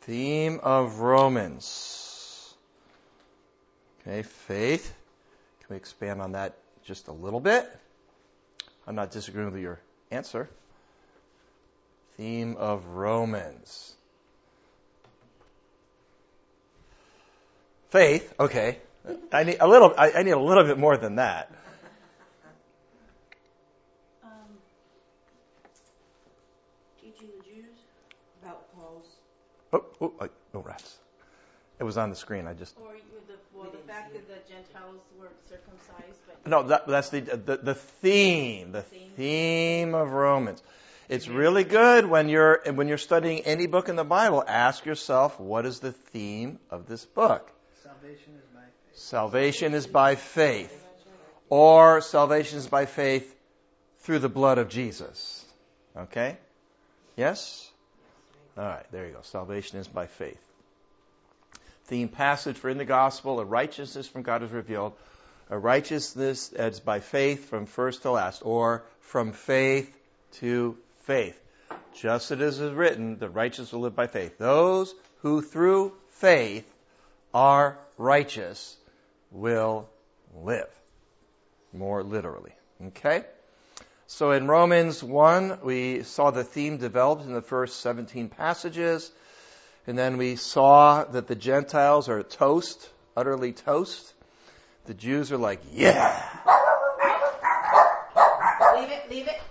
Theme of Romans. Okay, faith. Can we expand on that just a little bit? I'm not disagreeing with your answer. Theme of Romans. Faith, okay. I need a little bit more than that. Teaching the Jews about Paul's. Oh, rats. It was on the screen. Or the fact that the Gentiles weren't circumcised. But No, that's the theme. The theme of Romans. It's really good when you're studying any book in the Bible. Ask yourself, what is the theme of this book? Salvation is by faith. Salvation is by faith. Or salvation is by faith through the blood of Jesus. Okay? Yes? All right, there you go. Salvation is by faith. Theme passage for in the gospel, a righteousness from God is revealed. A righteousness that's by faith from first to last, or from faith to faith. Just as it is written, the righteous will live by faith. Those who through faith are righteous will live. More literally. Okay? So in Romans 1, we saw the theme developed in the first 17 passages. And then we saw that the Gentiles are toast, utterly toast. The Jews are like, yeah! Leave it.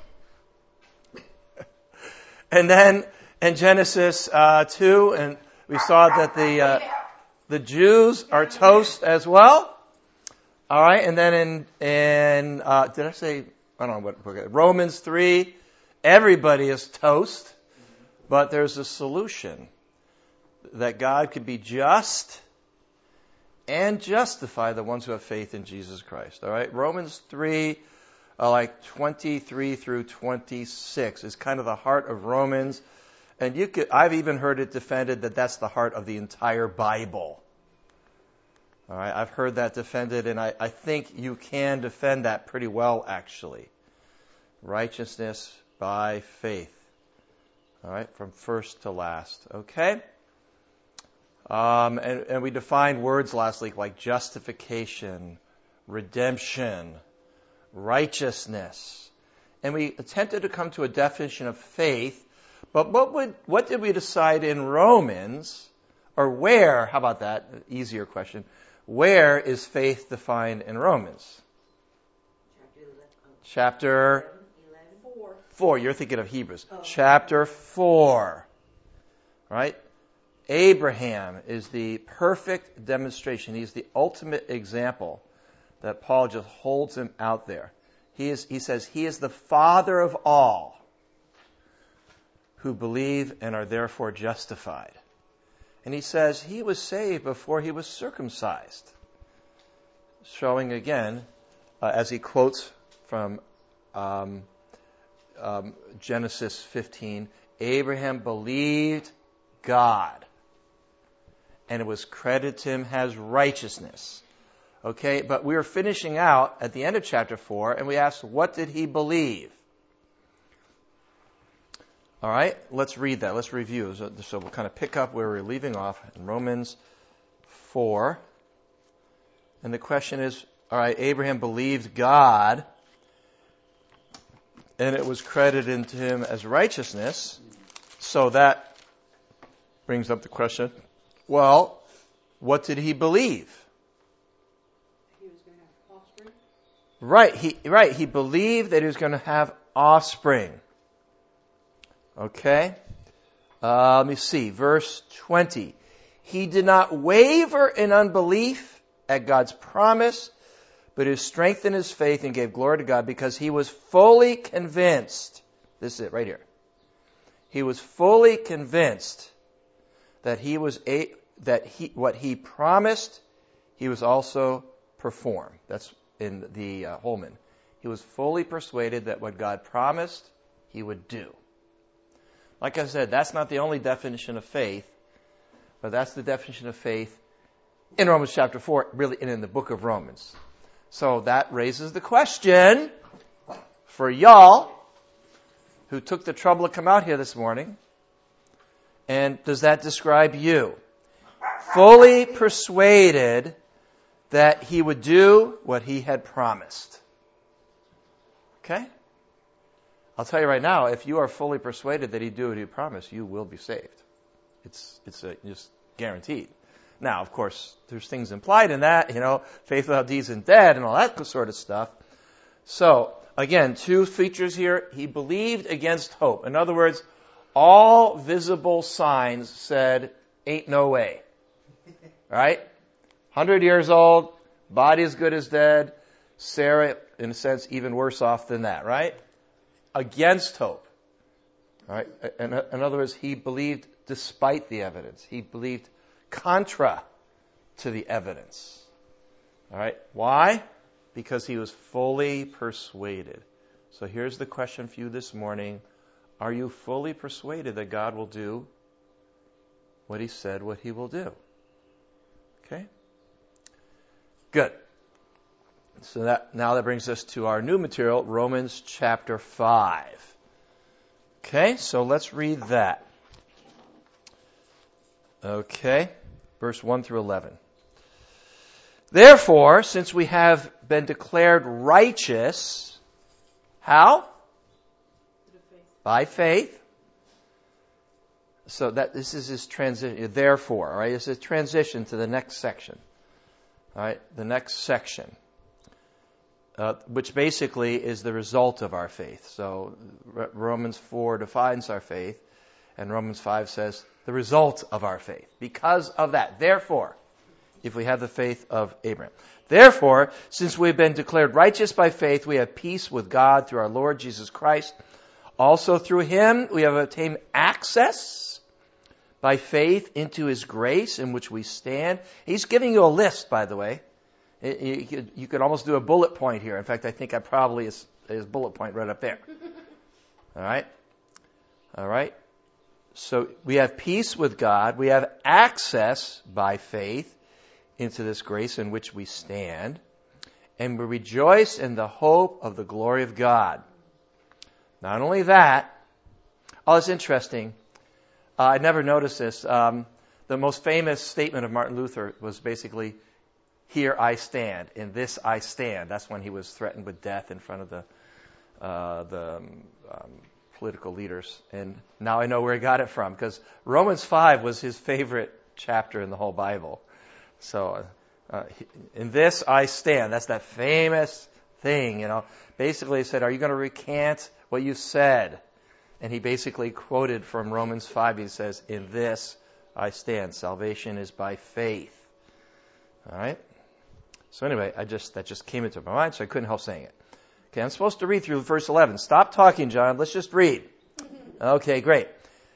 And then in Genesis 2, and we saw that the Jews are toast as well. All right, and then in did I say, I don't know what, Romans 3, everybody is toast, but there's a solution. That God could be just and justify the ones who have faith in Jesus Christ. All right, Romans 3, like 23 through 26 is kind of the heart of Romans, and I've even heard it defended that that's the heart of the entire Bible. All right, I've heard that defended, and I think you can defend that pretty well, actually. Righteousness by faith. All right, from first to last. Okay. And we defined words last week like justification, redemption, righteousness. And we attempted to come to a definition of faith. But what did we decide in Romans? Or where, how about that? Easier question. Where is faith defined in Romans? Chapter 4. You're thinking of Hebrews. Oh. Chapter 4. Right? Abraham is the perfect demonstration. He's the ultimate example that Paul just holds him out there. He says he is the father of all who believe and are therefore justified. And he says he was saved before he was circumcised. Showing again, as he quotes from Genesis 15, Abraham believed God. And it was credited to him as righteousness. Okay, but we were finishing out at the end of chapter 4, and we asked, what did he believe? All right, let's read that. Let's review. So we'll kind of pick up where we're leaving off in Romans 4. And the question is, all right, Abraham believed God, and it was credited to him as righteousness. So that brings up the question, well, what did he believe? He was going to have offspring? Right. He believed that he was going to have offspring. Okay. Let me see. Verse 20. He did not waver in unbelief at God's promise, but he strengthened his faith and gave glory to God because he was fully convinced. This is it right here. He was fully convinced that what he promised, he was also perform. That's in the Holman. He was fully persuaded that what God promised, he would do. Like I said, that's not the only definition of faith, but that's the definition of faith in Romans chapter 4, really, and in the book of Romans. So that raises the question for y'all who took the trouble to come out here this morning. And does that describe you? Fully persuaded that he would do what he had promised. Okay? I'll tell you right now, if you are fully persuaded that he'd do what he promised, you will be saved. It's just guaranteed. Now, of course, there's things implied in that, faith without deeds is dead and all that sort of stuff. So, again, two features here. He believed against hope. In other words, all visible signs said, ain't no way. Right? 100 years old, body as good as dead. Sarah, in a sense, even worse off than that, right? Against hope. Right? In other words, he believed despite the evidence. He believed contra to the evidence. All right? Why? Because he was fully persuaded. So here's the question for you this morning. Are you fully persuaded that God will do what he said what he will do? Okay? Good. So that brings us to our new material, Romans chapter 5. Okay, so let's read that. Okay, verse 1 through 11. Therefore, since we have been declared righteous, how? By faith. So this is his transition. Therefore, all right, this is a transition to the next section. All right, the next section, which basically is the result of our faith. So Romans 4 defines our faith, and Romans 5 says the result of our faith. Because of that, therefore, if we have the faith of Abraham. Therefore, since we've been declared righteous by faith, we have peace with God through our Lord Jesus Christ. Also through him, we have obtained access by faith into his grace in which we stand. He's giving you a list, by the way. You could almost do a bullet point here. In fact, I think I probably is bullet point right up there. All right. So we have peace with God. We have access by faith into this grace in which we stand. And we rejoice in the hope of the glory of God. Not only that, it's interesting. I never noticed this. The most famous statement of Martin Luther was basically, here I stand, in this I stand. That's when he was threatened with death in front of the political leaders. And now I know where he got it from, because Romans 5 was his favorite chapter in the whole Bible. So, in this I stand. That's that famous thing, Basically he said, are you going to recant what you said? And he basically quoted from Romans 5. He says, in this I stand. Salvation is by faith. All right? So anyway, that just came into my mind, so I couldn't help saying it. Okay, I'm supposed to read through verse 11. Stop talking, John. Let's just read. Okay, great.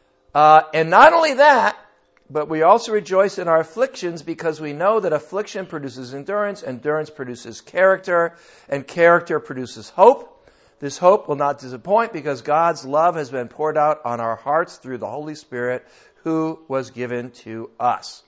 And not only that, but we also rejoice in our afflictions because we know that affliction produces endurance, endurance produces character, and character produces hope. This hope will not disappoint because God's love has been poured out on our hearts through the Holy Spirit who was given to us.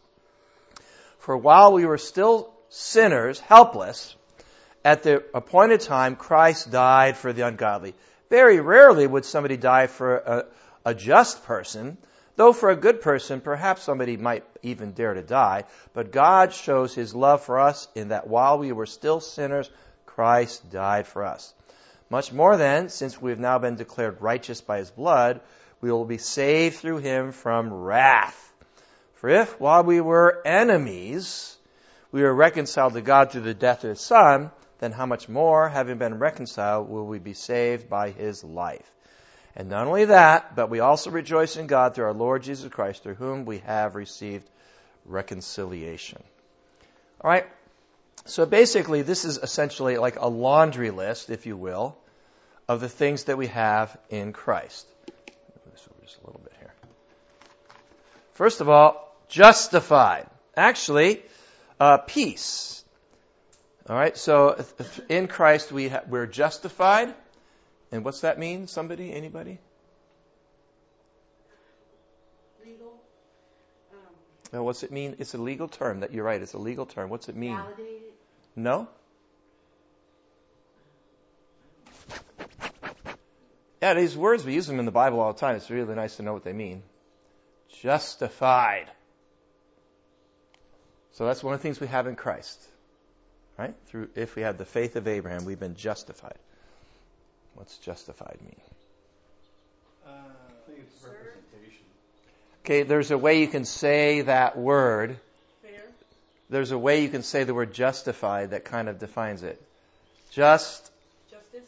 For while we were still sinners, helpless, at the appointed time, Christ died for the ungodly. Very rarely would somebody die for a just person, though for a good person, perhaps somebody might even dare to die. But God shows his love for us in that while we were still sinners, Christ died for us. Much more then, since we have now been declared righteous by his blood, we will be saved through him from wrath. For if, while we were enemies, we were reconciled to God through the death of his Son, then how much more, having been reconciled, will we be saved by his life? And not only that, but we also rejoice in God through our Lord Jesus Christ, through whom we have received reconciliation. All right? So basically, this is essentially like a laundry list, if you will, of the things that we have in Christ. This over just a little bit here. First of all, justified. Actually, peace. All right, so in Christ we're justified. And what's that mean? Somebody? Anybody? Legal. What's it mean? It's a legal term. You're right. It's a legal term. What's it mean? Validated. No? Yeah, these words, we use them in the Bible all the time. It's really nice to know what they mean. justified. So that's one of the things we have in Christ. Right? If we have the faith of Abraham, we've been justified. What's justified mean? I think it's representation. Okay, there's a way you can say that word. Fair. There's a way you can say the word justified that kind of defines it. Just Justice.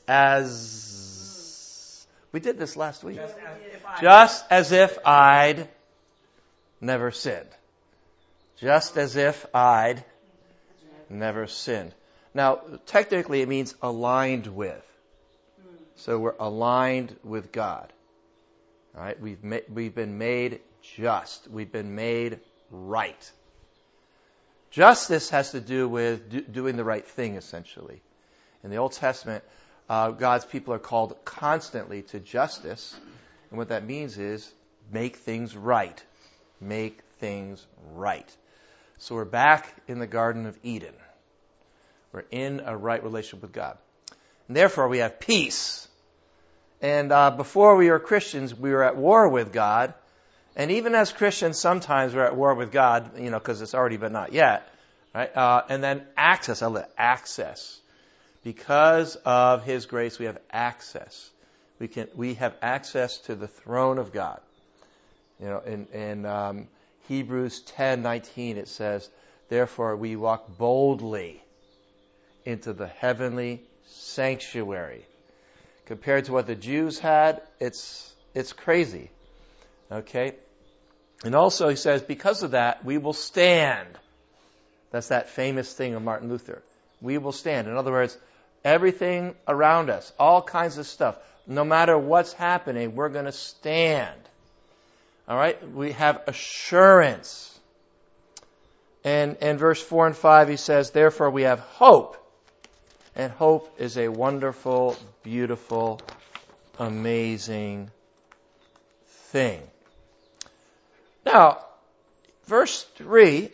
as... We did this last week. Just Just as if I'd never sinned. Just as if I'd never sinned. Now, technically it means aligned with. So we're aligned with God. All right? We've been made just. We've been made right. Justice has to do with doing the right thing, essentially. In the Old Testament, God's people are called constantly to justice. And what that means is make things right. Make things right. So we're back in the Garden of Eden. We're in a right relationship with God. And therefore, we have peace. And before we were Christians, we were at war with God. And even as Christians, sometimes we're at war with God, because it's already but not yet. Right? And then access. Because of His grace, we have access. We have access to the throne of God. In Hebrews 10:19 it says, "Therefore we walk boldly into the heavenly sanctuary." Compared to what the Jews had, it's crazy. Okay? And also he says, because of that, we will stand. That's that famous thing of Martin Luther. We will stand. In other words, everything around us, all kinds of stuff, no matter what's happening, we're going to stand. All right? We have assurance. And in verse 4 and 5 he says, therefore we have hope. And hope is a wonderful, beautiful, amazing thing. Now, verse 3,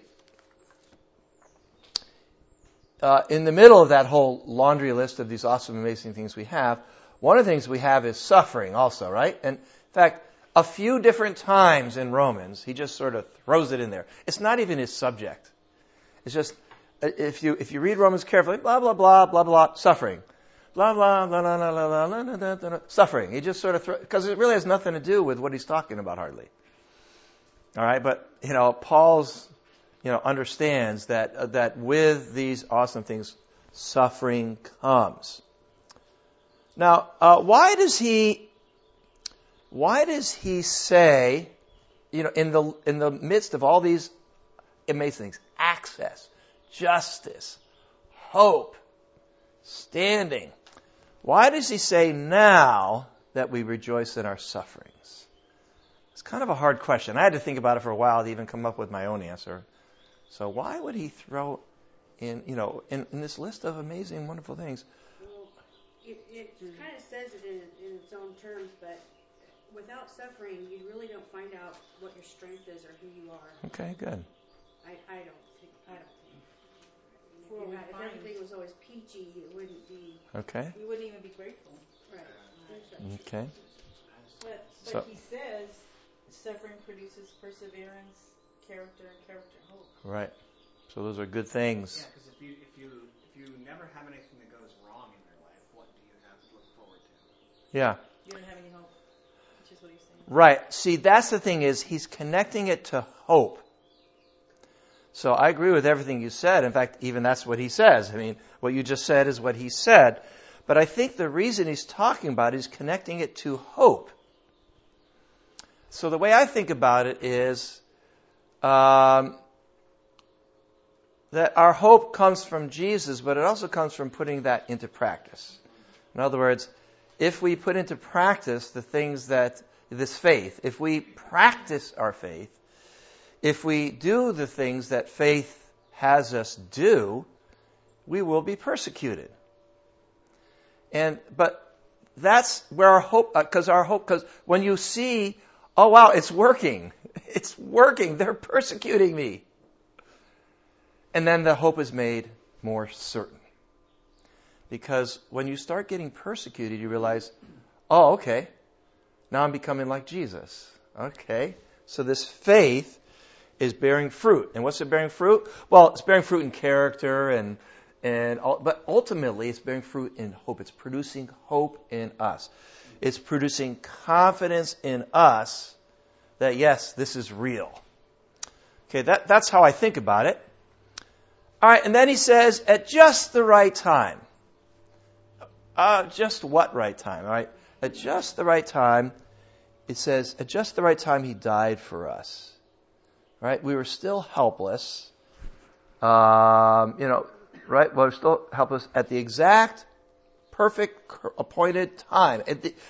in the middle of that whole laundry list of these awesome, amazing things we have, one of the things we have is suffering also, right? And in fact, a few different times in Romans, he just sort of throws it in there. It's not even his subject. It's just, if you read Romans carefully, blah, blah, blah, blah, blah, suffering. Blah, blah, blah, blah, blah, blah, blah, blah, blah, blah, suffering. He just sort of because it really has nothing to do with what he's talking about hardly. All right, but, Paul's, understands that with these awesome things, suffering comes. Now, why does he say, in the midst of all these amazing things, access, justice, hope, standing, why does he say now that we rejoice in our sufferings? It's kind of a hard question. I had to think about it for a while to even come up with my own answer. So why would he throw in this list of amazing, wonderful things? Well, it kind of says it in its own terms, but without suffering, you really don't find out what your strength is or who you are. Okay, good. I don't think. Well, If everything was always peachy, it wouldn't be. Okay. You wouldn't even be grateful. Right. Okay. But So- he says suffering produces perseverance, character, and character hope. Right. So those are good things. Yeah, because if you never have anything that goes wrong in your life, what do you have to look forward to? Yeah. You don't have any hope, which is what he's saying. Right. See, that's the thing is he's connecting it to hope. So I agree with everything you said. In fact, even that's what he says. I mean, what you just said is what he said. But I think the reason he's talking about it is connecting it to hope. So the way I think about it is that our hope comes from Jesus, but it also comes from putting that into practice. In other words, if we put into practice the things that this faith, if we practice our faith, if we do the things that faith has us do, we will be persecuted. But that's where our hope, because when you see, oh wow, it's working. It's working. They're persecuting me. And then the hope is made more certain. Because when you start getting persecuted, you realize, oh, okay, now I'm becoming like Jesus. Okay, So this faith is bearing fruit. And what's it bearing fruit? Well, it's bearing fruit in character but ultimately it's bearing fruit in hope. It's producing hope in us. It's producing confidence in us that yes, this is real. Okay, that's how I think about it. All right, and then he says, at just the right time. Just what right time? All right, at just the right time. It says, at just the right time, he died for us. Right? We were still helpless. Right? We were still helpless at the exact, perfect, appointed time.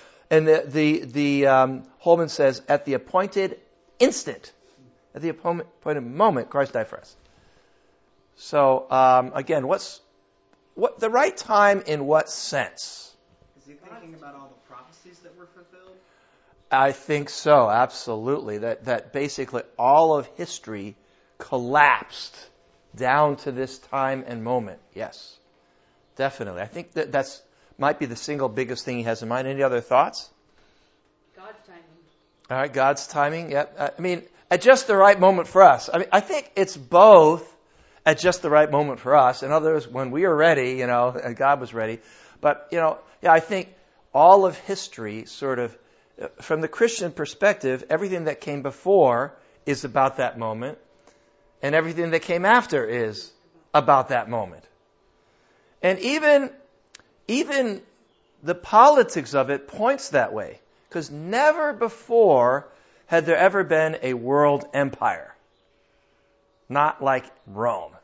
Holman says, at the appointed instant, at the appointed moment, Christ died for us. So, again, what the right time in what sense? Is he thinking about all the prophecies that were fulfilled? I think so, absolutely. That basically all of history collapsed down to this time and moment. Yes, definitely. I think that's might be the single biggest thing he has in mind. Any other thoughts? God's timing. All right, God's timing. Yep. I mean, at just the right moment for us. I mean, I think it's both at just the right moment for us. In other words, when we are ready, and God was ready. But, I think all of history sort of, from the Christian perspective, everything that came before is about that moment, and everything that came after is about that moment. And even the politics of it points that way, because never before had there ever been a world empire, not like Rome.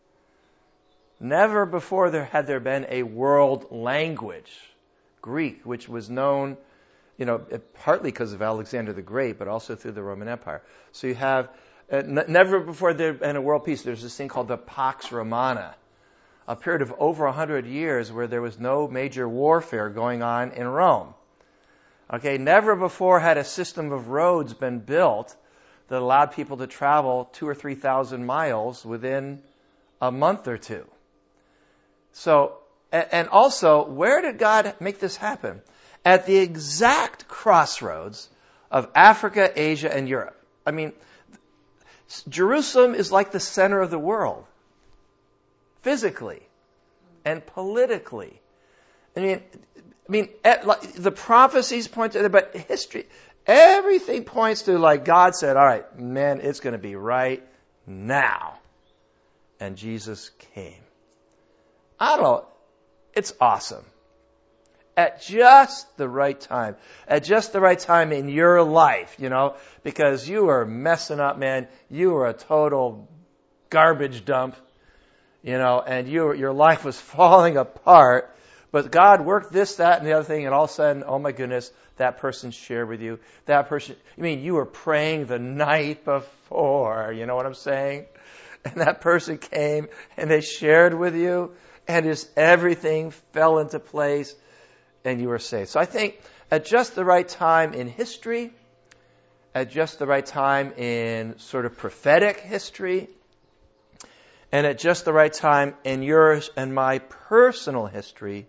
Never before had there been a world language, Greek, which was known, partly because of Alexander the Great, but also through the Roman Empire. So you have, never before there had been a world peace. There's this thing called the Pax Romana, a period of over 100 years where there was no major warfare going on in Rome. Okay, never before had a system of roads been built that allowed people to travel 2,000 or 3,000 miles within a month or two. So, and also, where did God make this happen? At the exact crossroads of Africa, Asia, and Europe. I mean, Jerusalem is like the center of the world, physically and politically. I mean, the prophecies point to it, but history, everything points to like God said, all right, man, it's going to be right now. And Jesus came. I don't know. It's awesome. At just the right time. At just the right time in your life, because you are messing up, man. You are a total garbage dump, and your life was falling apart. But God worked this, that, and the other thing, and all of a sudden, oh my goodness, that person shared with you. That person, you were praying the night before, you know what I'm saying? And that person came, and they shared with you, and just everything fell into place, and you were saved. So I think at just the right time in history, at just the right time in sort of prophetic history, and at just the right time in yours and my personal history,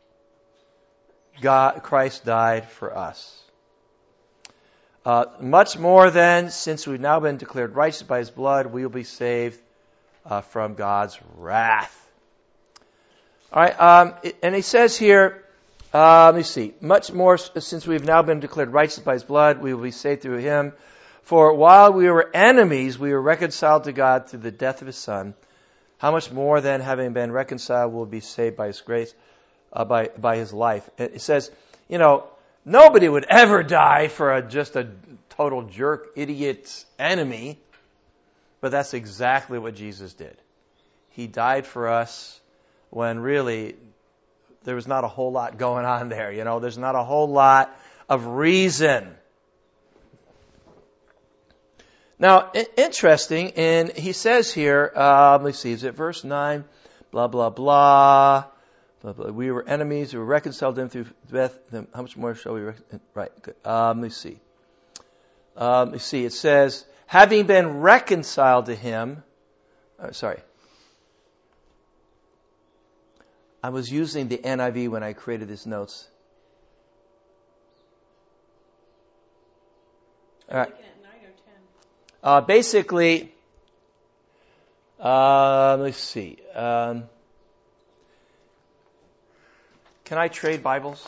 Christ died for us. Much more then, since we've now been declared righteous by His blood, we will be saved from God's wrath. All right, and he says here, let me see. Much more, since we've now been declared righteous by His blood, we will be saved through Him. For while we were enemies, we were reconciled to God through the death of His Son. How much more then, having been reconciled, will be saved by His grace, by His life? It says, nobody would ever die for just a total jerk, idiot enemy. But that's exactly what Jesus did. He died for us when really there was not a whole lot going on there. There's not a whole lot of reason. Now, interesting, and he says here, let's see, is it verse 9? Blah, blah, blah. Blah, blah. We were enemies, we were reconciled to Him through death. Then how much more shall we right, good. Let me see. It says, having been reconciled to Him, I was using the NIV when I created these notes. All right. Looking at 9 or 10. Basically, let's see. Can I trade Bibles?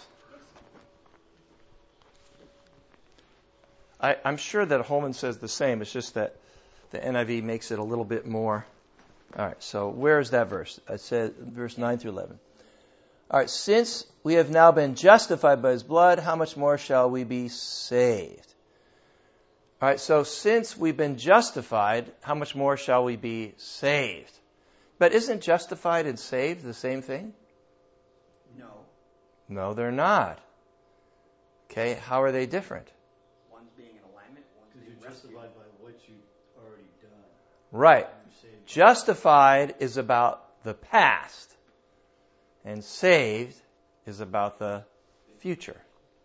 I'm sure that Holman says the same. It's just that the NIV makes it a little bit more. All right, so where's that verse? It says verse 9 through 11. All right, since we have now been justified by his blood, how much more shall we be saved? All right, so since we've been justified, how much more shall we be saved? But isn't justified and saved the same thing? No. No, they're not. Okay, how are they different? One's being in alignment, one's Because being you're rescued. justified by what you've already done. Right. You're saved. Justified is about the past, and saved is about the future.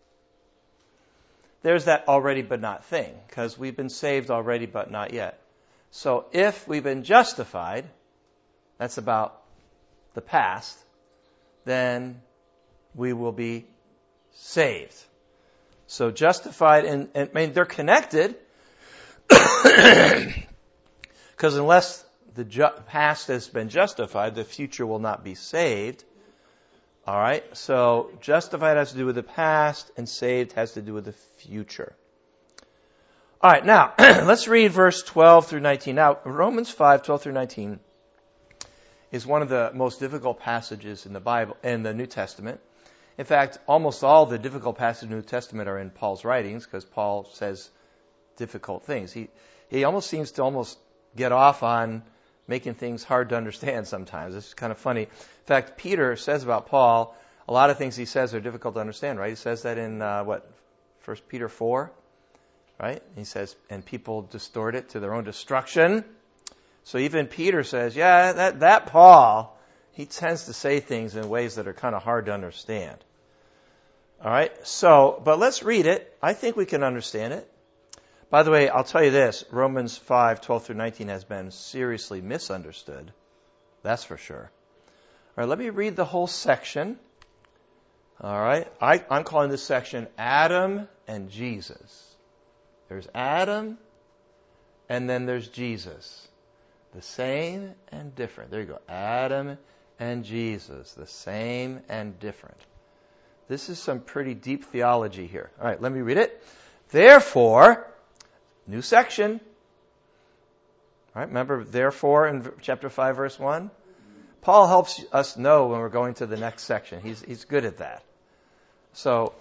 There's that already but not thing, because we've been saved already but not yet. So if we've been justified, that's about the past, then we will be saved. So justified, and I mean, they're connected, because unless the past has been justified, the future will not be saved. All right, so justified has to do with the past, and saved has to do with the future. All right, now, let's read verse 12 through 19. Now, Romans 5, 12 through 19 is one of the most difficult passages in the Bible, in the New Testament. In fact, almost all the difficult passages in the New Testament are in Paul's writings, because Paul says difficult things. He almost seems to get off on making things hard to understand sometimes. It's kind of funny. In fact, Peter says about Paul, a lot of things he says are difficult to understand, right? He says that in, 1 Peter 4, right? He says, and people distort it to their own destruction. So even Peter says, yeah, that Paul, he tends to say things in ways that are kind of hard to understand. All right? So, but let's read it. I think we can understand it. By the way, I'll tell you this, Romans 5, 12 through 19 has been seriously misunderstood. That's for sure. All right, let me read the whole section. All right, I'm calling this section Adam and Jesus. There's Adam, and then there's Jesus. The same and different. There you go. Adam and Jesus. The same and different. This is some pretty deep theology here. All right, let me read it. Therefore, new section. All right, remember, therefore, in chapter 5, verse 1? Paul helps us know when we're going to the next section. He's good at that. So,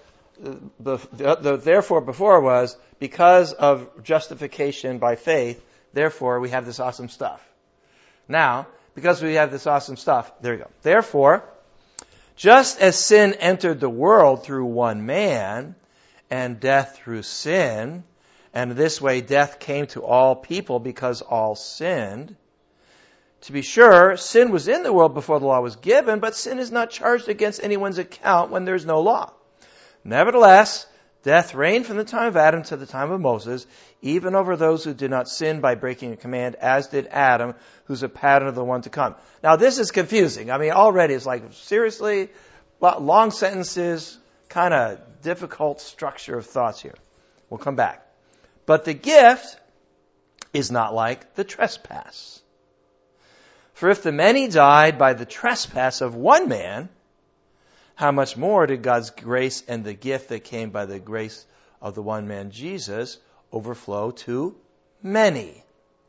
the therefore before was, because of justification by faith, therefore we have this awesome stuff. Now, because we have this awesome stuff, there you go. Therefore, just as sin entered the world through one man, and death through sin, and this way death came to all people because all sinned. To be sure, sin was in the world before the law was given, but sin is not charged against anyone's account when there is no law. Nevertheless, death reigned from the time of Adam to the time of Moses, even over those who did not sin by breaking a command, as did Adam, who's a pattern of the one to come. Now, this is confusing. I mean, already it's like, seriously, long sentences, kind of difficult structure of thoughts here. We'll come back. But the gift is not like the trespass. For if the many died by the trespass of one man, how much more did God's grace and the gift that came by the grace of the one man, Jesus, overflow to many?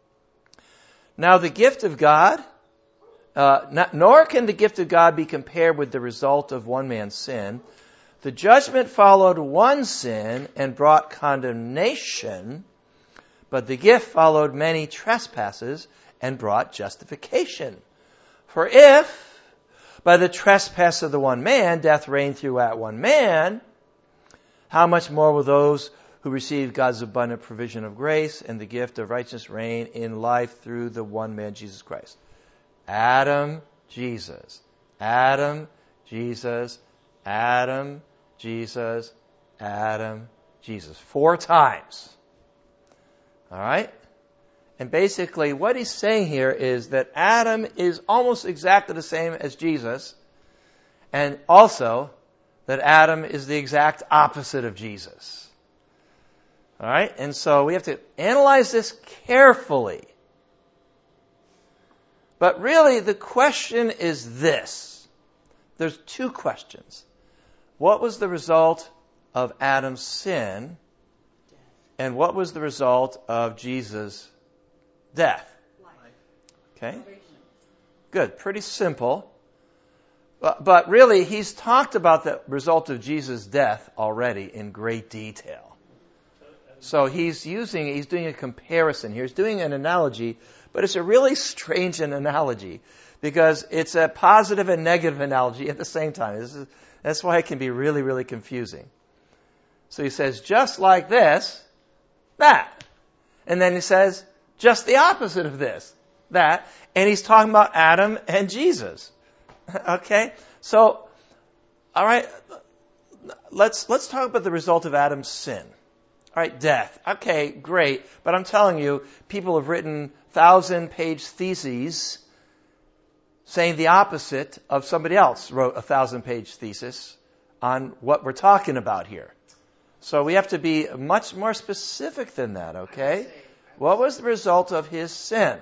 Now the gift of God, nor can the gift of God be compared with the result of one man's sin. The judgment followed one sin and brought condemnation, but the gift followed many trespasses and brought justification. For if, by the trespass of the one man, death reigned through that one man, how much more will those who receive God's abundant provision of grace and the gift of righteousness reign in life through the one man, Jesus Christ? Adam, Jesus. Adam, Jesus. Adam, Jesus. Adam, Jesus. 4 times. All right? And basically what he's saying here is that Adam is almost exactly the same as Jesus, and also that Adam is the exact opposite of Jesus. All right? And so we have to analyze this carefully. But really, the question is this. There's two questions. What was the result of Adam's sin? And what was the result of Jesus' death? Okay? Good. Pretty simple. But really, he's talked about the result of Jesus' death already in great detail. So he's doing a comparison here. He's doing an analogy, but it's a really strange analogy because it's a positive and negative analogy at the same time. That's why it can be really, really confusing. So he says, just like this, that. And then he says, just the opposite of this, that. And he's talking about Adam and Jesus. Okay? So, all right, let's talk about the result of Adam's sin. All right, death. Okay, great. But I'm telling you, people have written 1,000-page theses saying the opposite of somebody else wrote a 1,000-page thesis on what we're talking about here. So we have to be much more specific than that, okay? What was the result of his sin?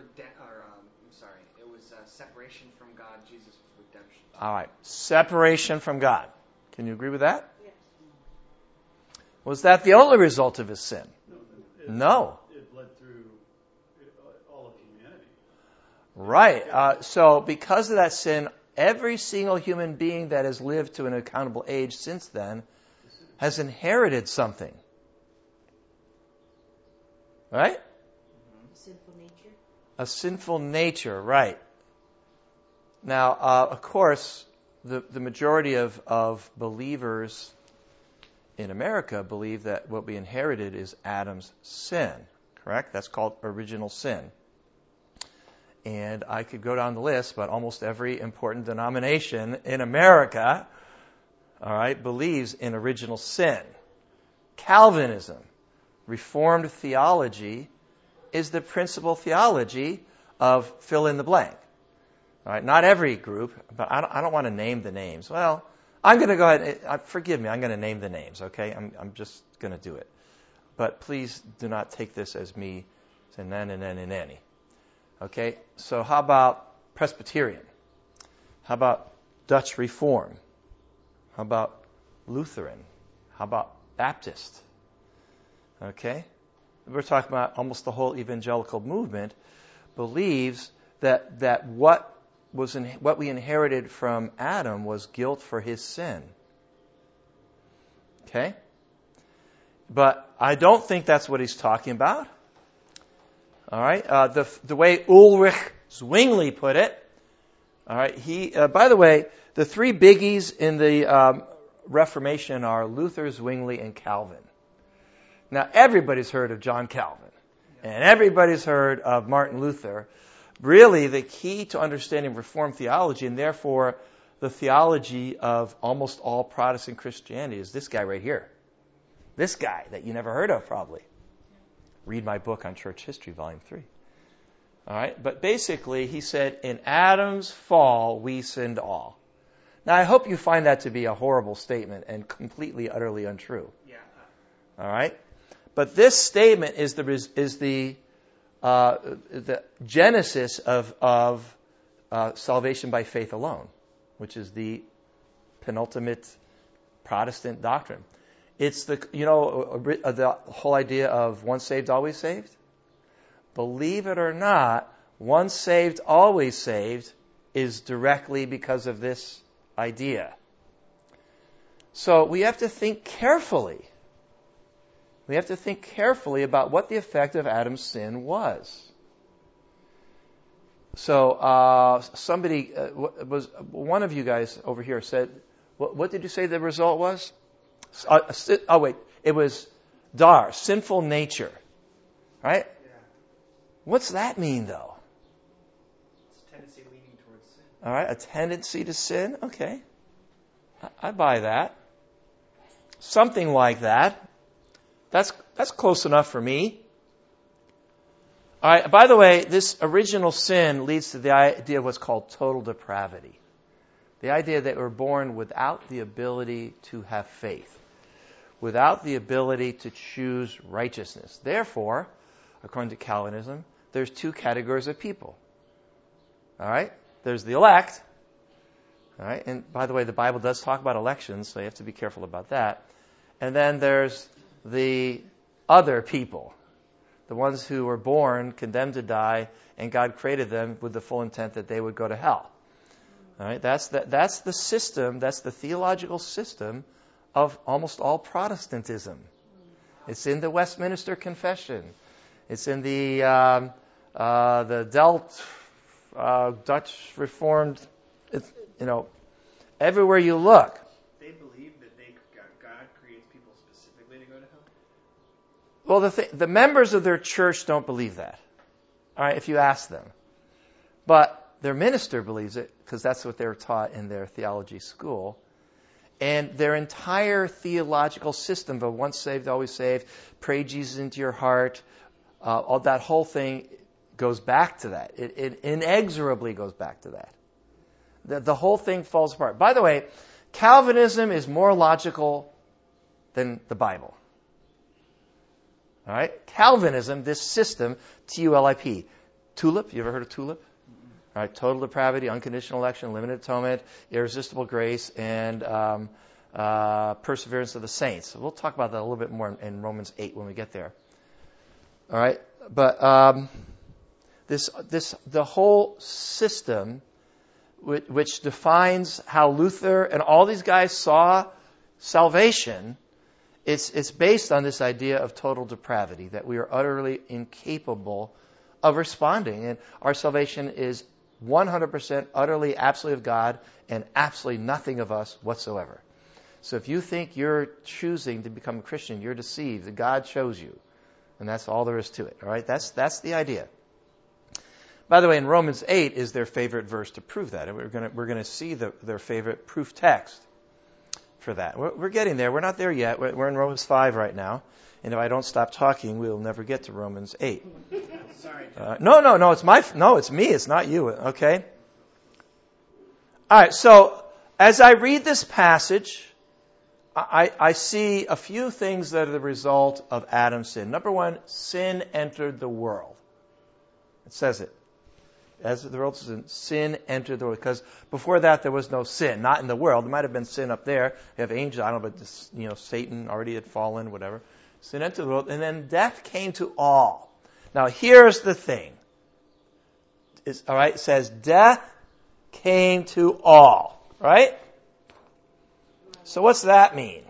It was separation from God. Jesus was redemption. All right, separation from God. Can you agree with that? Yes. Was that the only result of his sin? No. It bled through all of humanity. Right. So because of that sin, every single human being that has lived to an accountable age since then has inherited something. Right? Sinful nature. A sinful nature, right. Now, of course, the majority of believers in America believe that what we inherited is Adam's sin, correct? That's called original sin. And I could go down the list, but almost every important denomination in America, all right, believes in original sin. Calvinism, Reformed theology, is the principal theology of fill in the blank. All right, not every group, but I don't want to name the names. Well, I'm going to go ahead. Forgive me, I'm going to name the names, okay? I'm just going to do it. But please do not take this as me saying nanny. Okay, so how about Presbyterian? How about Dutch Reform? How about Lutheran? How about Baptist? Okay, we're talking about almost the whole evangelical movement believes that what we inherited from Adam was guilt for his sin. Okay, but I don't think that's what he's talking about. All right, the way Ulrich Zwingli put it. All right, by the way, the three biggies in the Reformation are Luther, Zwingli, and Calvin. Now, everybody's heard of John Calvin, and everybody's heard of Martin Luther. Really, the key to understanding Reformed theology, and therefore the theology of almost all Protestant Christianity, is this guy right here. This guy that you never heard of, probably. Read my book on church history, volume 3. All right, but basically, he said, in Adam's fall, we sinned all. Now, I hope you find that to be a horrible statement and completely, utterly untrue. Yeah. All right, but this statement is the genesis of salvation by faith alone, which is the penultimate Protestant doctrine. It's the whole idea of once saved, always saved. Believe it or not, once saved, always saved is directly because of this idea. So we have to think carefully. We have to think carefully about what the effect of Adam's sin was. So somebody was one of you guys over here said, what did you say the result was? It was dar, sinful nature, right? Yeah. What's that mean, though? It's a tendency leaning towards sin. All right, a tendency to sin. Okay, I buy that. Something like that. That's close enough for me. All right. By the way, this original sin leads to the idea of what's called total depravity. The idea that we're born without the ability to have faith. without the ability to choose righteousness. Therefore, according to Calvinism, there's two categories of people. All right? There's the elect. All right? And by the way, the Bible does talk about elections, so you have to be careful about that. And then there's the other people, the ones who were born, condemned to die, and God created them with the full intent that they would go to hell. All right? That's the system, that's the theological system of almost all Protestantism. It's in the Westminster Confession. It's in the Delt Dutch Reformed. It's, everywhere you look. They believe that God creates people specifically to go to hell? Well, the members of their church don't believe that. All right, if you ask them. But their minister believes it because that's what they were taught in their theology school. And their entire theological system of once saved, always saved, pray Jesus into your heart, all that whole thing goes back to that. It inexorably goes back to that. The whole thing falls apart. By the way, Calvinism is more logical than the Bible. All right? Calvinism, this system, TULIP. TULIP, you ever heard of TULIP? All right, total depravity, unconditional election, limited atonement, irresistible grace, and perseverance of the saints. So we'll talk about that a little bit more in Romans 8 when we get there. All right, but the whole system, which defines how Luther and all these guys saw salvation, it's based on this idea of total depravity, that we are utterly incapable of responding, and our salvation is 100% utterly, absolutely of God, and absolutely nothing of us whatsoever. So if you think you're choosing to become a Christian, you're deceived. That God chose you. And that's all there is to it. All right? That's the idea. By the way, in Romans 8 is their favorite verse to prove that. And we're going to see their favorite proof text for that. We're getting there. We're not there yet. We're in Romans 5 right now. And if I don't stop talking, we'll never get to Romans 8. Sorry. No, it's me. It's not you. Okay? All right, so as I read this passage, I see a few things that are the result of Adam's sin. Number one, sin entered the world. It says it. As the world sin entered the world. Because before that, there was no sin. Not in the world. There might have been sin up there. You have angels. I don't know, but Satan already had fallen, whatever. Sin entered the world. And then death came to all. Now, here's the thing. All right, it says death came to all. Right? So what's that mean?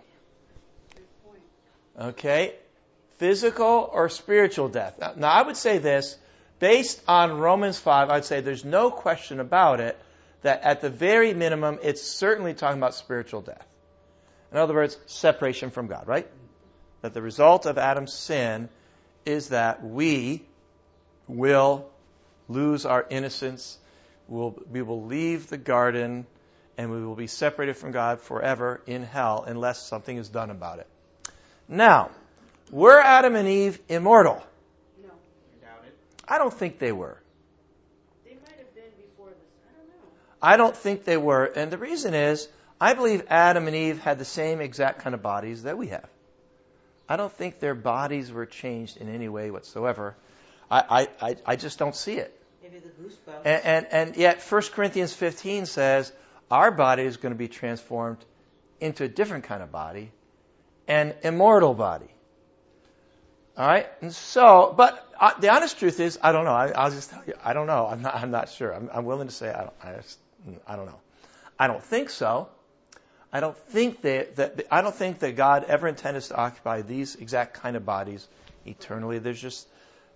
Okay. Physical or spiritual death. Now, I would say this. Based on Romans 5, I'd say there's no question about it that at the very minimum, it's certainly talking about spiritual death. In other words, separation from God, right? That the result of Adam's sin is that we will lose our innocence, we will leave the garden, and we will be separated from God forever in hell unless something is done about it. Now, were Adam and Eve immortal? No. You doubt it? I don't think they were. They might have been before this. I don't know. I don't think they were. And the reason is, I believe Adam and Eve had the same exact kind of bodies that we have. I don't think their bodies were changed in any way whatsoever. I just don't see it. Maybe the goosebumps. And yet 1 Corinthians 15 says our body is going to be transformed into a different kind of body, an immortal body. All right? And so, but the honest truth is, I don't know. I'll just tell you, I don't know. I'm not sure. I'm willing to say I don't know. I don't think so. I don't think that God ever intended us to occupy these exact kind of bodies eternally. There's just,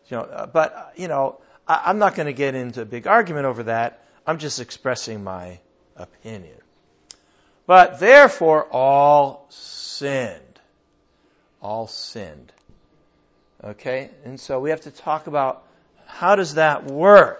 I'm not going to get into a big argument over that. I'm just expressing my opinion. But therefore, all sinned. All sinned. Okay? And so we have to talk about how does that work?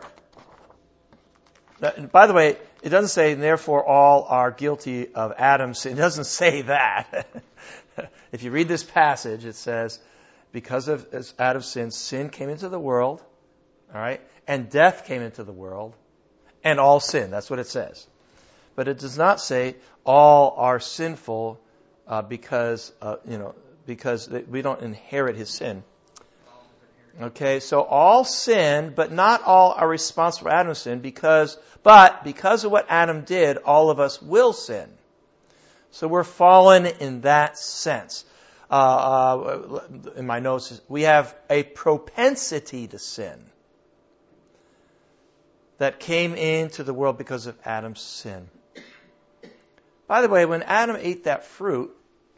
By the way, it doesn't say, therefore all are guilty of Adam's sin. It doesn't say that. If you read this passage, it says, because of Adam's sin, sin came into the world, all right, and death came into the world, and all sin. That's what it says. But it does not say all are sinful because because we don't inherit his sin. Okay, so all sin, but not all are responsible for Adam's sin because of what Adam did, all of us will sin. So we're fallen in that sense. In my notes, we have a propensity to sin that came into the world because of Adam's sin. By the way, when Adam ate that fruit,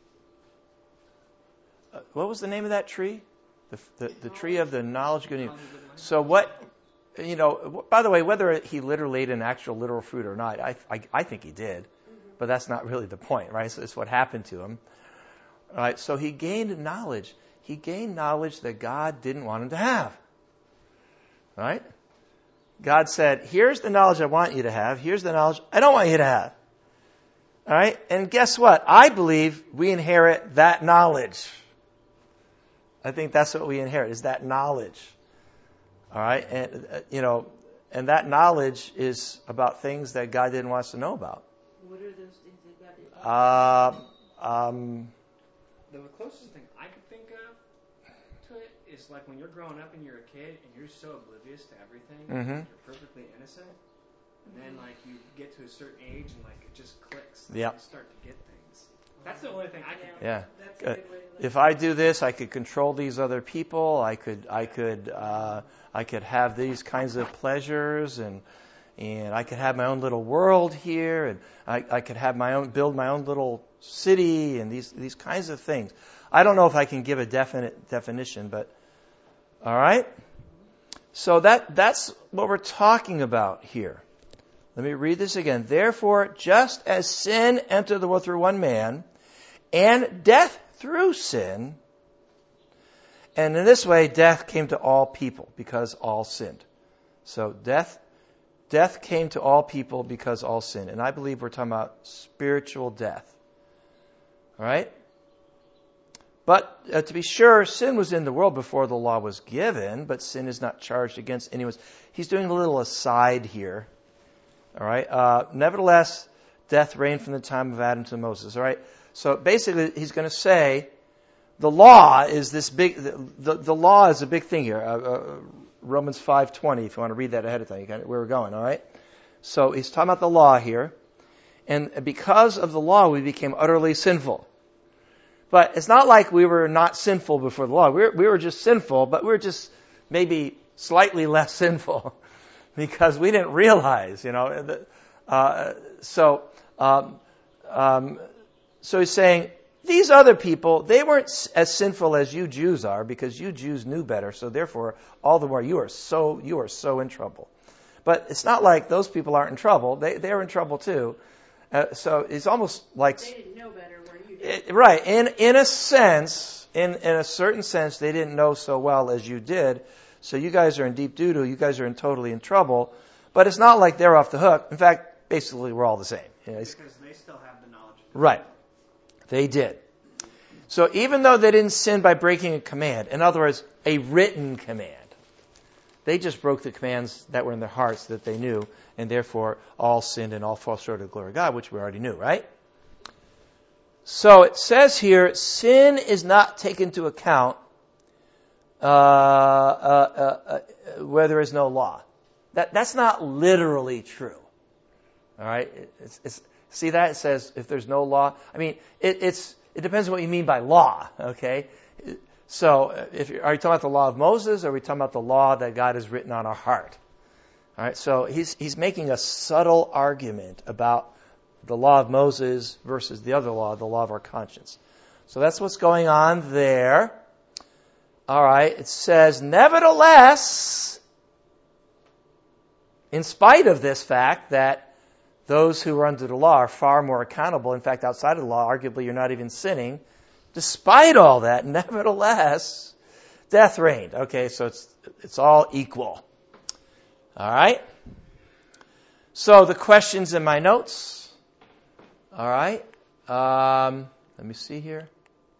what was the name of that tree? The tree of the knowledge of good and evil. So by the way, whether he literally ate an actual literal fruit or not, I think he did. But that's not really the point, right? So it's what happened to him. All right, so he gained knowledge. He gained knowledge that God didn't want him to have. Right? God said, here's the knowledge I want you to have. Here's the knowledge I don't want you to have. All right? And guess what? I believe we inherit that knowledge. I think that's what we inherit, is that knowledge. All right? And, and that knowledge is about things that God didn't want us to know about. What are those things that God didn't want? The closest thing I could think of to it is like when you're growing up and you're a kid and you're so oblivious to everything, you're perfectly innocent, and then like you get to a certain age and like it just clicks. Yeah. You start to get things. That's the only thing I can think of. Yeah. That's a good way to look If I do this, I could control these other people. I could have these kinds of pleasures, and I could have my own little world here, and I could have build my own little city, and these kinds of things. I don't know if I can give a definite definition, but all right. So that's what we're talking about here. Let me read this again. Therefore, just as sin entered the world through one man, and death through sin, and in this way death came to all people because all sinned. So death came to all people because all sinned. And I believe we're talking about spiritual death. All right? But to be sure, sin was in the world before the law was given, but sin is not charged against anyone. He's doing a little aside here. All right? Nevertheless, death reigned from the time of Adam to Moses. All right? So basically, he's going to say the law is this big. The law is a big thing here. Romans 5:20. If you want to read that ahead of time, you got where we're going. All right. So he's talking about the law here, and because of the law, we became utterly sinful. But it's not like we were not sinful before the law. We were just sinful, but we were just maybe slightly less sinful because we didn't realize, So he's saying, these other people, they weren't as sinful as you Jews are because you Jews knew better. So therefore, all the more you are so in trouble. But it's not like those people aren't in trouble. They're in trouble too. So it's almost like They didn't know better where you did. right. In a sense, in a certain sense, they didn't know so well as you did. So you guys are in deep doo-doo. You guys are totally in trouble. But it's not like they're off the hook. In fact, basically, we're all the same. Because they still have the knowledge. Right. They did. So even though they didn't sin by breaking a command, in other words, a written command, they just broke the commands that were in their hearts that they knew, and therefore all sinned and all fall short of the glory of God, which we already knew, right? So it says here, sin is not taken into account where there is no law. That's not literally true. All right? See that? It says if there's no law. I mean, it depends on what you mean by law, okay? So are you talking about the law of Moses, or are we talking about the law that God has written on our heart? All right, so he's making a subtle argument about the law of Moses versus the other law, the law of our conscience. So that's what's going on there. All right, it says, nevertheless, in spite of this fact that those who are under the law are far more accountable. In fact, outside of the law, arguably you're not even sinning. Despite all that, nevertheless, death reigned. Okay, so it's all equal. All right? So the questions in my notes. All right? Let me see here.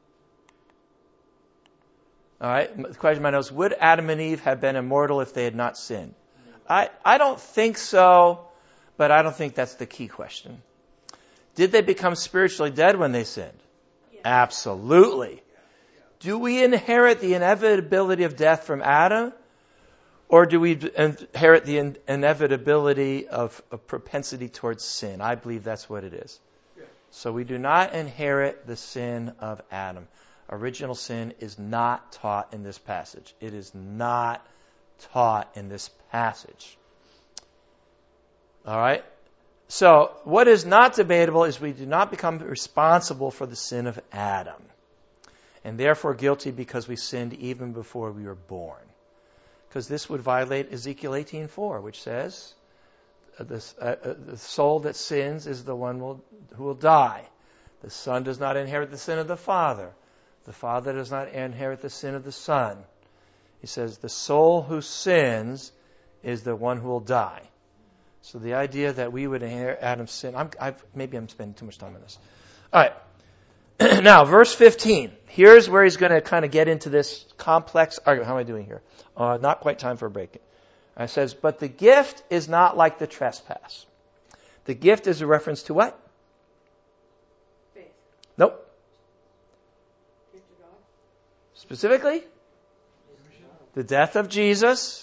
All right, the question in my notes, would Adam and Eve have been immortal if they had not sinned? I don't think so. But I don't think that's the key question. Did they become spiritually dead when they sinned? Yes. Absolutely. do we inherit the inevitability of death from Adam? Or do we inherit the inevitability of a propensity towards sin? I believe that's what it is. Yeah. So we do not inherit the sin of Adam. Original sin is not taught in this passage. It is not taught in this passage. All right? So what is not debatable is we do not become responsible for the sin of Adam, and therefore guilty because we sinned even before we were born. Because this would violate Ezekiel 18:4, which says, the soul that sins is the one who will die. The son does not inherit the sin of the father. The father does not inherit the sin of the son. He says, the soul who sins is the one who will die. So the idea that we would inherit Adam's sin, maybe I'm spending too much time on this. All right. Now, verse 15. Here's where he's going to kind of get into this complex argument. How am I doing here? Not quite time for a break. It says, but the gift is not like the trespass. The gift is a reference to what? Faith. Nope. Gift of God. Specifically? The death of Jesus.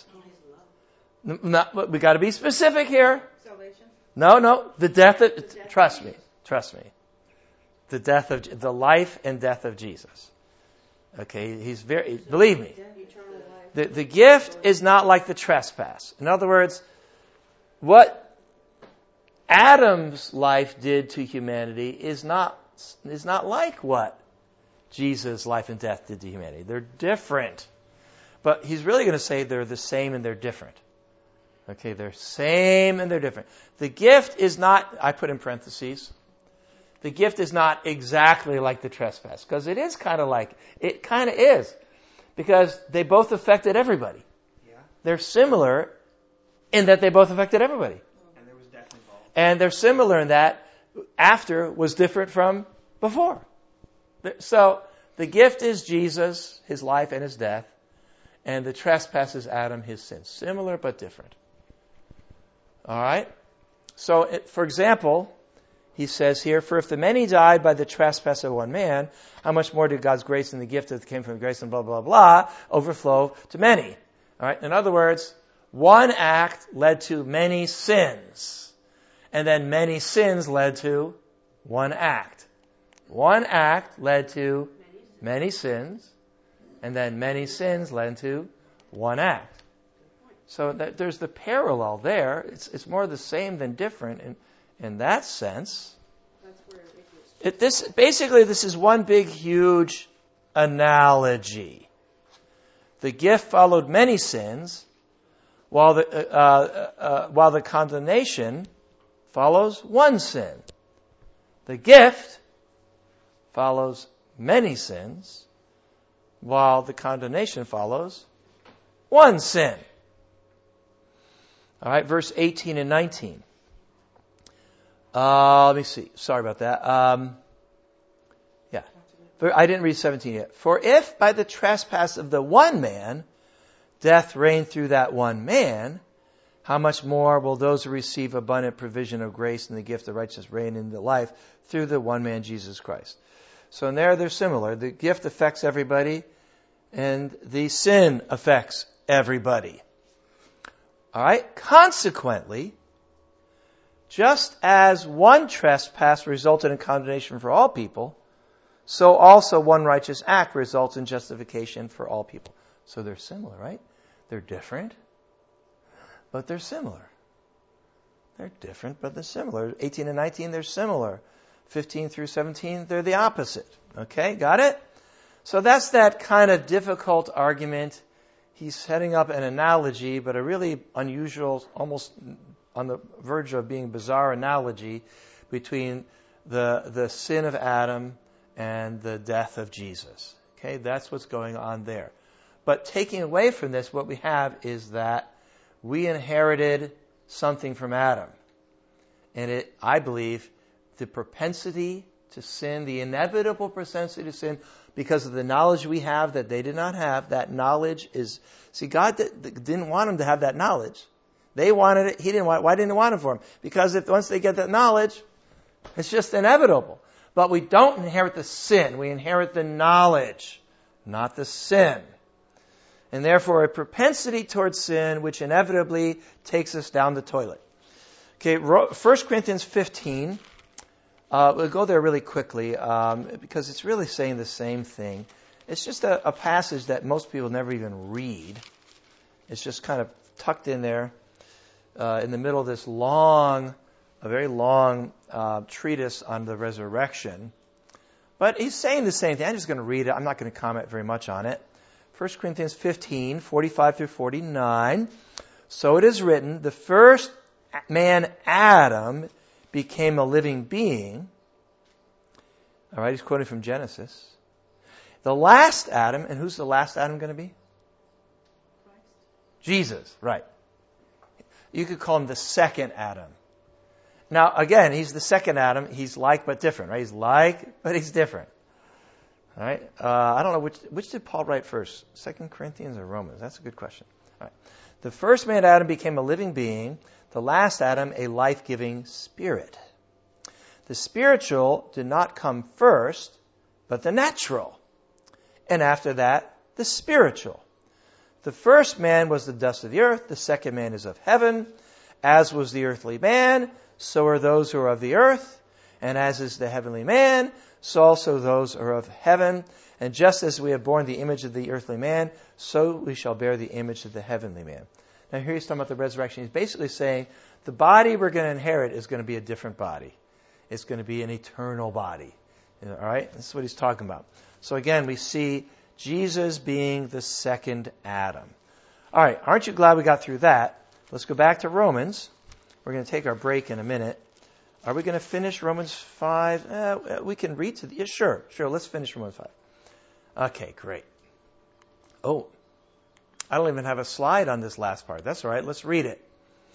We got to be specific here. Salvation. No. The death of, trust me. The death of, the life and death of Jesus. Okay, believe me. Eternal life. The gift is not like the trespass. In other words, what Adam's life did to humanity is not like what Jesus' life and death did to humanity. They're different. But he's really going to say they're the same and they're different. Okay, they're same and they're different. The gift is not, I put in parentheses, the gift is not exactly like the trespass. Because it is kind of like, it kind of is. Because they both affected everybody. Yeah. They're similar in that they both affected everybody. And there was death involved. And they're similar in that after was different from before. So the gift is Jesus, his life and his death. And the trespass is Adam, his sin. Similar but different. All right? So, for example, he says here, for if the many died by the trespass of one man, how much more did God's grace and the gift that came from grace and blah, blah, blah, overflow to many? All right? In other words, one act led to many sins. And then many sins led to one act. One act led to many sins. And then many sins led to one act. So there's the parallel there. It's more the same than different in that sense. That's where it gets. This is one big, huge analogy. The gift followed many sins, while the condemnation follows one sin. The gift follows many sins, while the condemnation follows one sin. All right, verse 18 and 19. Let me see. Sorry about that. I didn't read 17 yet. For if by the trespass of the one man death reigned through that one man, how much more will those who receive abundant provision of grace and the gift of righteousness reign in the life through the one man, Jesus Christ? So in there, they're similar. The gift affects everybody, and the sin affects everybody. All right? Consequently, just as one trespass resulted in condemnation for all people, so also one righteous act results in justification for all people. So they're similar, right? They're different, but they're similar. They're different, but they're similar. 18 and 19, they're similar. 15 through 17, they're the opposite. Okay, got it? So that's that kind of difficult argument. He's setting up an analogy, but a really unusual, almost on the verge of being bizarre analogy between the sin of Adam and the death of Jesus. Okay, that's what's going on there. But taking away from this, what we have is that we inherited something from Adam. And I believe, the propensity to sin, the inevitable propensity to sin, because of the knowledge we have that they did not have. That knowledge is... See, God didn't want them to have that knowledge. They wanted it. He didn't want it. Why didn't he want it for them? Because once they get that knowledge, it's just inevitable. But we don't inherit the sin. We inherit the knowledge. not the sin. And therefore a propensity towards sin which inevitably takes us down the toilet. Okay, 1 Corinthians 15. We'll go there really quickly because it's really saying the same thing. It's just a passage that most people never even read. It's just kind of tucked in there in the middle of this a very long treatise on the resurrection. But he's saying the same thing. I'm just going to read it. I'm not going to comment very much on it. 1 Corinthians 15, 45 through 49. So it is written, the first man, Adam, became a living being. All right, he's quoting from Genesis. The last Adam, and who's the last Adam going to be? Christ. Jesus, right. You could call him the second Adam. Now, again, he's the second Adam. He's like but different, right? He's like, but he's different. All right? I don't know which did Paul write first, 2 Corinthians or Romans? That's a good question. All right. The first man, Adam, became a living being. The last Adam, a life-giving spirit. The spiritual did not come first, but the natural. And after that, the spiritual. The first man was the dust of the earth. The second man is of heaven. As was the earthly man, so are those who are of the earth. And as is the heavenly man, so also those are of heaven. And just as we have borne the image of the earthly man, so we shall bear the image of the heavenly man. Now here he's talking about the resurrection. He's basically saying the body we're going to inherit is going to be a different body. It's going to be an eternal body. All right? That's what he's talking about. So again, we see Jesus being the second Adam. All right, aren't you glad we got through that? Let's go back to Romans. We're going to take our break in a minute. Are we going to finish Romans 5? We can read to the... Yeah, sure. Let's finish Romans 5. Okay, great. Oh, I don't even have a slide on this last part. That's all right. Let's read it.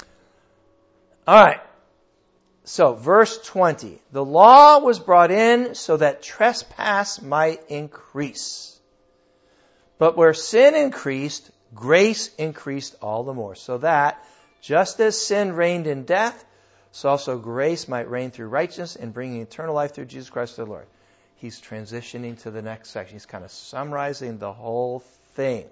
All right. So, verse 20. The law was brought in so that trespass might increase. But where sin increased, grace increased all the more. So that, just as sin reigned in death, so also grace might reign through righteousness and bringing eternal life through Jesus Christ the Lord. He's transitioning to the next section. He's kind of summarizing the whole thing.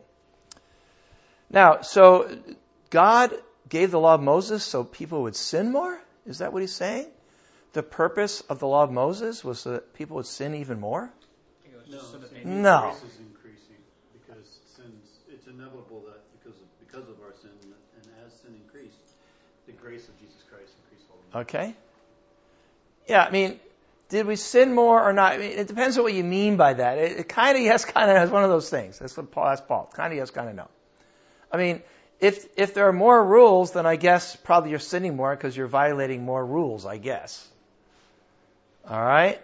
Now, so God gave the law of Moses so people would sin more? Is that what he's saying? The purpose of the law of Moses was so that people would sin even more? No. Grace is increasing because it's inevitable that because of our sin, and as sin increased, the grace of Jesus Christ increased all the more. Okay. Yeah, I mean, did we sin more or not? I mean, it depends on what you mean by that. It kind of yes, kind of has one of those things. That's what Paul. That's Paul. Kind of yes, kind of no. I mean, if there are more rules, then I guess probably you're sinning more because you're violating more rules, I guess. All right.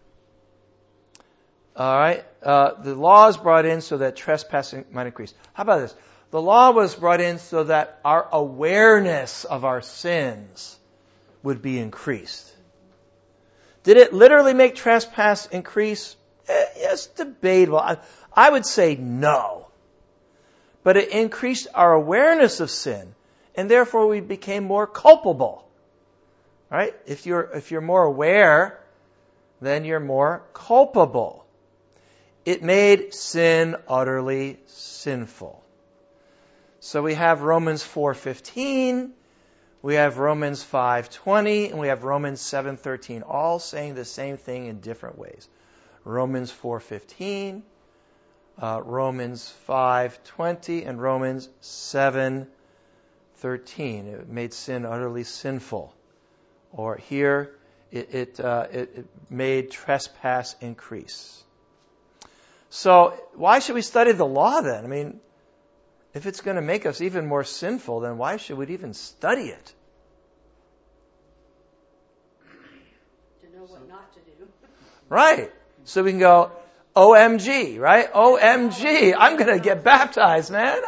The law is brought in so that trespassing might increase. How about this? The law was brought in so that our awareness of our sins would be increased. Did it literally make trespass increase? Yes, debatable. I would say no. But it increased our awareness of sin, and therefore we became more culpable. Right? If you're more aware, then you're more culpable. It made sin utterly sinful. So we have Romans 4:15, we have Romans 5:20, and we have Romans 7:13, all saying the same thing in different ways. Romans 4:15, Romans 5:20, and Romans 7:13. It made sin utterly sinful. Or here, it made trespass increase. So why should we study the law then? I mean, if it's going to make us even more sinful, then why should we even study it? To know what not to do. Right. So we can go, OMG, right? OMG, I'm going to get baptized, man.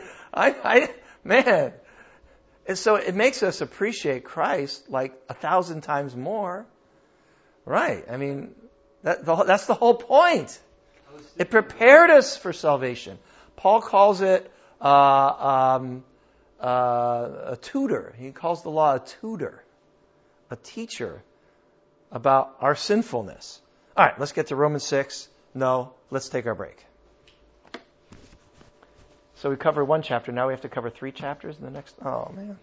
Man. And so it makes us appreciate Christ like 1,000 times more. Right. I mean, that's the whole point. It prepared us for salvation. Paul calls it a tutor. He calls the law a tutor, a teacher about our sinfulness. All right, let's get to Romans 6. No, let's take our break. So we covered one chapter. Now we have to cover 3 chapters in the next. Oh man,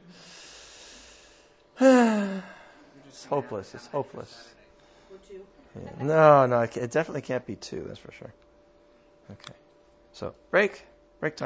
it's hopeless. It's hopeless. Or 2. Yeah. No, it definitely can't be 2. That's for sure. Okay. So break time.